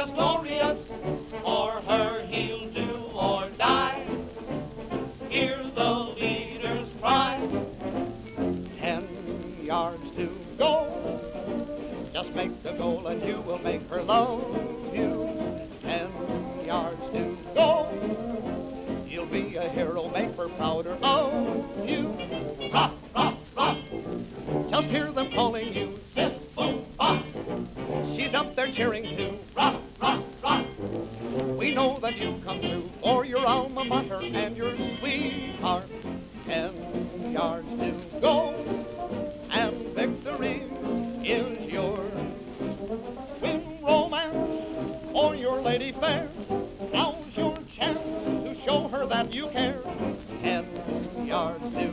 just glorious. For her he'll do or die. Hear the leaders cry. 10 yards to go. Just make the goal and you will make her love you. 10 yards to go. You'll be a hero, make her prouder of you. Rock, rock, rock. Just hear them calling you. Sis, boom, bop. She's up there cheering too. Rock, rock, rock. We know that you've come through for your alma mater and your sweetheart. 10 yards to go, and victory is yours. Win romance for your lady fair. Now's your chance to show her that you care. 10 yards to